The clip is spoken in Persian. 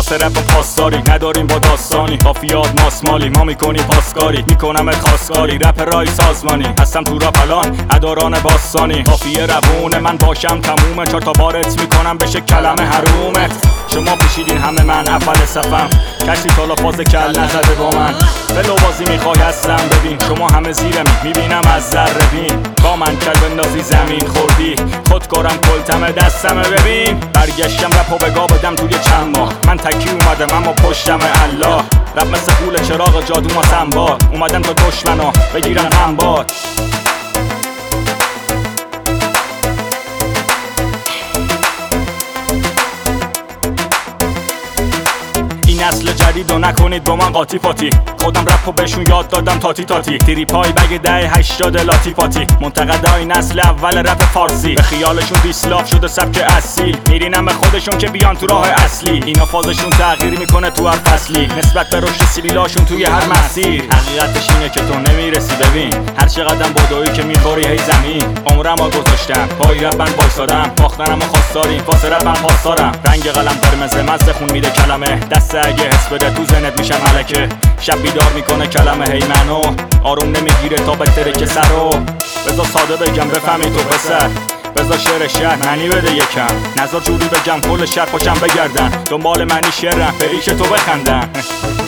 واسه رپ پاسداری نداریم با داستانی قافیات ماسمالی ما میکنیم پاسکاری میکنمت خواستگاری رپ رای سازمانی هستم تو رپ الان اداران باستانی قافیه روونه من باشم تمومه 4 تا بارت میکنم بشه کلمه حرومه شما پیشیدین همه من اول صفم کسی تالا فاز کل نزده با من بلو بازی میخوای هستم ببین شما همه زیرمی میبینم از ذره بین با من کل بندازی زمین خوردی خودکارم کلتم دستمه ببین برگشتم رپو بگاه بدم توی چند ماه من تکی اومدم اما پشتم الله رپ مثل پول چراغ جادو ما سنبال اومدم تا دشمنا بگیرم همباد نسل جدید و نکنید با من قاطی پاتی خودم رپو بهشون یاد دادم تاتی تاتی تیری پای بگ 10-80 لاتی پاتی منتقدای نسل اول رپ فارسی به خیالشون دیسلاف شده سبک اصیل میرینم به خودشون که بیان تو راه اصلی اینا فازشون تغییر میکنه تو هر فصلی نسبت به رشد سیلیلاشون توی هر مسیر حقیقتش اینه که تو نمیرسی ببین هر چقدر بدویی که میخوری هی زمین عمرمو گذاشتم پای رپ من وایسادم باختنمو خواستاریم واسه رپ من پاسدارم رنگ قلم قرمز مزه خون میده کلمه دست اگه حس بده تو ذهنت میشم ملکه شب بیدار میکنه کلمه هی منو آروم نمیگیره تا بهتره که سرو بذار ساده بگم بفهمی تو پسر بذار شعر شهر معنی بده یکم نذار جوری بگم کل شهر پاشم بگردن دنبال معنی شعرم به ریش تو بخندن